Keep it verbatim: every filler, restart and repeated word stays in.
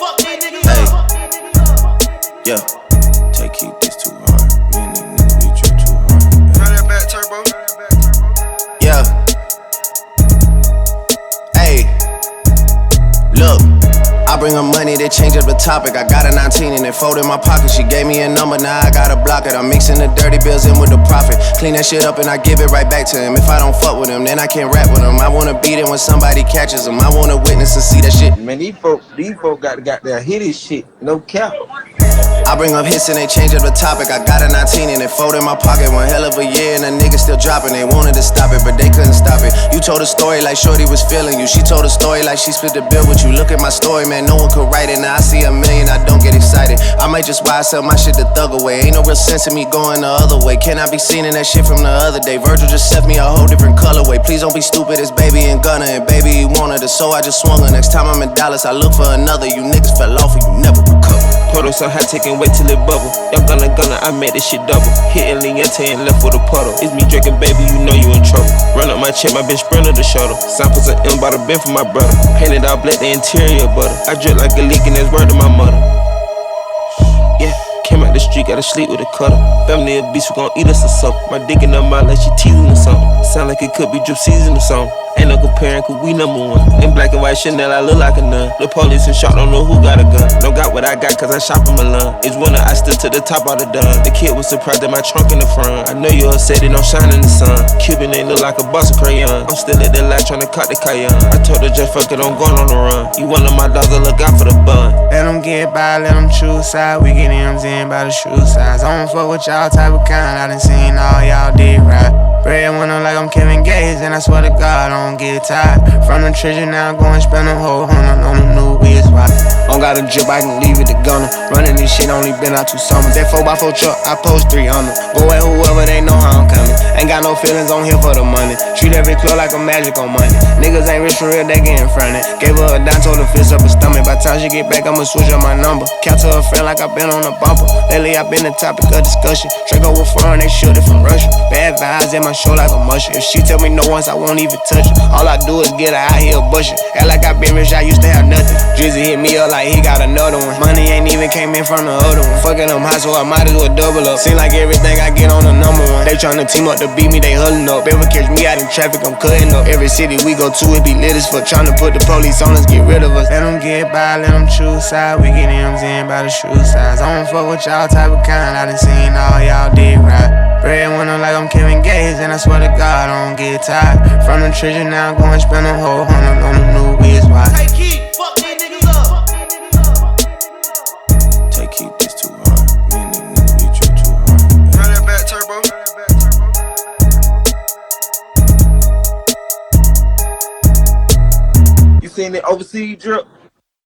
fuck these niggas up. Yeah, take keep this too hard. Me and these niggas be too too hard. Run that back, turbo. Yeah. Hey, look. I bring her money that change up the topic. I got a nineteen and it fold in my pocket. She gave me a number, now I gotta block it. I'm mixing the dirty bills in with the profit. Clean that shit up and I give it right back to him. If I don't fuck with him, then I can't rap with him. I wanna beat it when somebody catches him. I wanna witness and see that shit. Man, these folk, these folk got, got their hit this shit. No cap. I bring up hits and they change up the topic. I got a nineteen and it fold in my pocket. One hell of a year and the niggas still dropping. They wanted to stop it, but they couldn't stop it. You told a story like Shorty was feeling you. She told a story like she split the bill with you. Look at my story, man, no one could write it. Now I see a million, I don't get excited. I might just buy sell my shit the thug away. Ain't no real sense in me going the other way. Can I be seen in that shit from the other day? Virgil just set me a whole different colorway. Please don't be stupid, it's baby and Gunna. And baby, he wanted her, so I just swung her. Next time I'm in Dallas, I look for another. You niggas fell off and you never recover. Puddle so high, take and wait till it bubble. Young gunna gunna, I made this shit double. Hitting Liente and left with a puddle. It's me drinking, baby, you know you in trouble. Run up my check, my bitch sprinter the shuttle. Samples of M by the bin for my brother. Painted all black, the interior butter. I drip like a leak and that's word to my mother. Yeah, came out the street, gotta sleep with a cutter. Family of beast, we gon' eat us or something. My dick in her mouth like she teasing or something. Sound like it could be drip season or something. Ain't no comparing, cause we number one. In black and white Chanel, I look like a nun. The police and shot, don't know who got a gun. Don't got what I got, cause I shop in Milan. It's winter, I stood to the top of the done. The kid was surprised at my trunk in the front. I know you upset, it don't shine in the sun. Cuban ain't look like a box of crayon. I'm still at the light tryna cut the cayenne. I told her just fuck it, I'm going on the run. You one of my dogs, I look out for the bun. Let them get by, let them choose side. We get M's in by the shoe size. I don't fuck with y'all type of kind. I done seen all y'all did right. Bread when I'm like I'm Kevin Gates, and I swear to God I don't get tired. From the treasure now I'm going spend a whole hundred on the new wheels. Why? Don't got a drip, I can leave it to gunner. Running this shit only been out two summers. That four by four truck, I post three hundred. Go at whoever, they know how I'm coming. Ain't got no feelings on here for the money. Treat every club like a magic on money. Niggas ain't rich for real, they getting fronted. Gave her a dime, told her fist up her stomach. By the time she get back, I'ma switch up my number. Count to her friend like I been on a bumper. Lately I been the topic of discussion. Draco with foreign, they shoot it from Russia. Bad vibes in my show like a musher. If she tell me no once, I won't even touch her. All I do is get her out here bushing. Act like I been rich, I used to have nothing. Drizzy hit me up like he got another one. Money ain't even came in from the other one. Fucking them high, so I might as well double up. Seem like everything I get on the number one. They tryna team up to beat me, they huddling up. Ever catch me out in traffic, I'm cutting up. Every city we go to, it be lit as fuck. Tryna put the police on us, get rid of us. Let them get by, let them choose side. We get M's in by the shoe size. I don't fuck with y'all type of kind. I done seen all y'all did right. Bread when I'm like I'm Kevin Gates, and I swear to God I don't get tired. From the treasure now I'm going spend a whole hundred on the new wheels. Why? Hey, keep, fuck these niggas up. Take keep this too hard. Me and these niggas be too too hard. Run that back, turbo. You seen the overseas drip?